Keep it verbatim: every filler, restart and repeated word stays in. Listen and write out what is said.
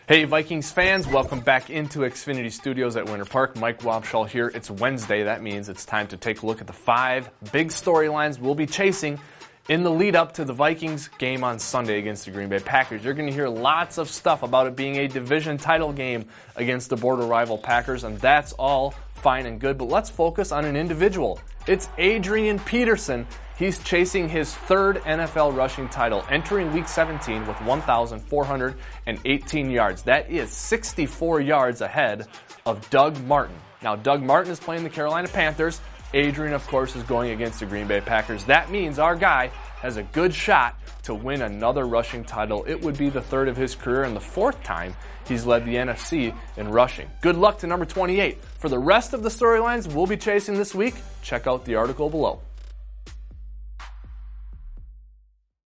Hey Vikings fans, welcome back into Xfinity Studios at Winter Park. Mike Wobschall here. It's Wednesday. That means it's time to take a look at the five big storylines we'll be chasing in the lead up to the Vikings game on Sunday against the Green Bay Packers. You're going to hear lots of stuff about it being a division title game against the border rival Packers, and that's all fine and good, but let's focus on an individual. It's Adrian Peterson. He's chasing his third N F L rushing title, entering Week seventeen with one thousand four hundred eighteen yards. That is sixty-four yards ahead of Doug Martin. Now, Doug Martin is playing the Carolina Panthers. Adrian, of course, is going against the Green Bay Packers. That means our guy has a good shot to win another rushing title. It would be the third of his career and the fourth time he's led the N F C in rushing. Good luck to number twenty-eight. For the rest of the storylines we'll be chasing this week, check out the article below.